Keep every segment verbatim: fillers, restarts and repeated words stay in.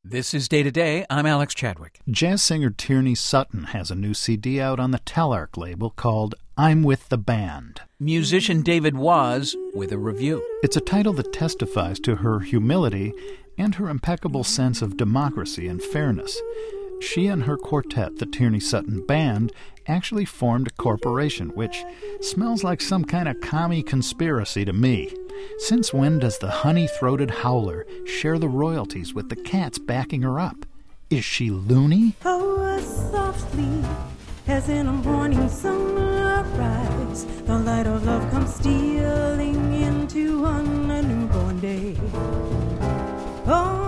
This is Day to Day. I'm Alex Chadwick. Jazz singer Tierney Sutton has a new C D out on the Telarc label called I'm With the Band. Musician David Was with a review. It's a title that testifies to her humility and her impeccable sense of democracy and fairness. She and her quartet, the Tierney Sutton Band, actually formed a corporation, which smells like some kind of commie conspiracy to me. Since when does the honey-throated howler share the royalties with the cats backing her up? Is she loony? Oh, softly, as in a morning sunrise, the light of love comes stealing into on a newborn day. Oh,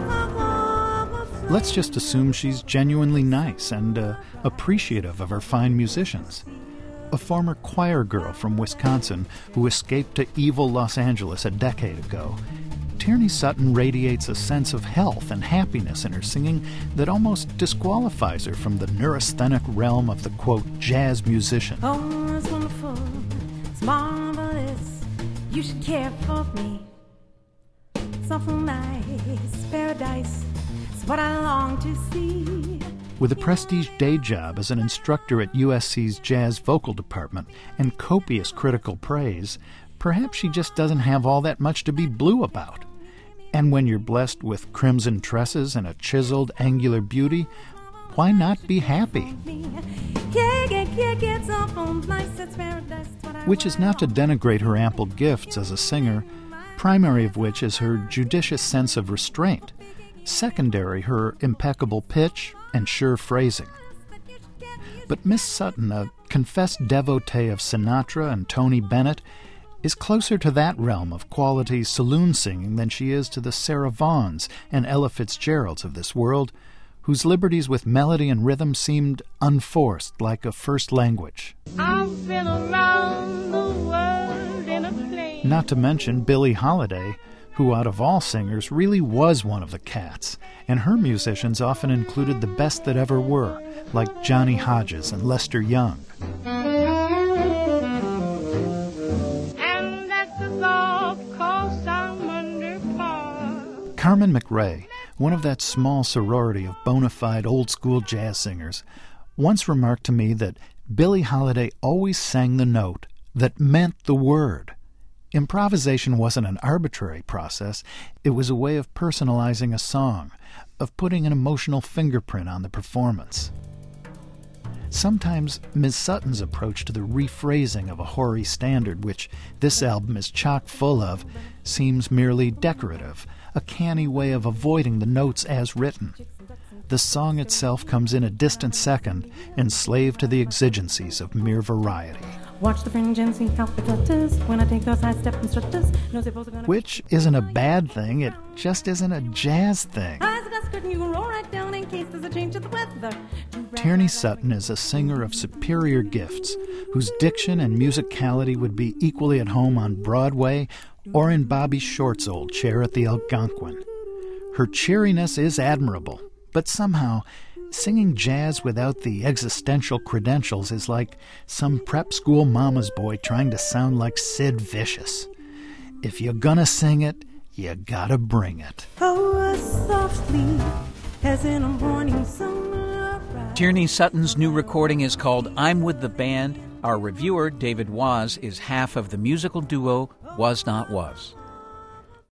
let's just assume she's genuinely nice and uh, appreciative of her fine musicians. A former choir girl from Wisconsin who escaped to evil Los Angeles a decade ago, Tierney Sutton radiates a sense of health and happiness in her singing that almost disqualifies her from the neurasthenic realm of the, quote, jazz musician. Oh, it's wonderful, it's marvelous, you should care for me. Something nice, paradise, it's what I long to see. With a prestige day job as an instructor at U S C's jazz vocal department and copious critical praise, perhaps she just doesn't have all that much to be blue about. And when you're blessed with crimson tresses and a chiseled, angular beauty, why not be happy? Which is not to denigrate her ample gifts as a singer, primary of which is her judicious sense of restraint, secondary her impeccable pitch and sure phrasing. But Miss Sutton, a confessed devotee of Sinatra and Tony Bennett, is closer to that realm of quality saloon singing than she is to the Sarah Vaughns and Ella Fitzgeralds of this world, whose liberties with melody and rhythm seemed unforced, like a first language. I've been around the world in a plane. Not to mention Billie Holiday, who out of all singers really was one of the cats, and her musicians often included the best that ever were, like Johnny Hodges and Lester Young. And that's the thought, 'cause I'm under par. Carmen McRae, one of that small sorority of bona fide old-school jazz singers, once remarked to me that Billie Holiday always sang the note that meant the word. Improvisation wasn't an arbitrary process. It was a way of personalizing a song, of putting an emotional fingerprint on the performance. Sometimes Miz Sutton's approach to the rephrasing of a hoary standard, which this album is chock full of, seems merely decorative, a canny way of avoiding the notes as written. The song itself comes in a distant second, enslaved to the exigencies of mere variety. Watch the fringe and see how it flutters when I take those high step instructors. No, they're both gonna... Which isn't a bad thing, it just isn't a jazz thing. Eyes got skirting, you can roll right down in case there's a change to the weather. Tierney Sutton is a singer of superior gifts, whose diction and musicality would be equally at home on Broadway or in Bobby Short's old chair at the Algonquin. Her cheeriness is admirable, but somehow singing jazz without the existential credentials is like some prep school mama's boy trying to sound like Sid Vicious. If you're gonna sing it, you gotta bring it. Oh, softly, as in a morning sunrise. Tierney Sutton's new recording is called I'm With the Band. Our reviewer, David Was, is half of the musical duo Was Not Was.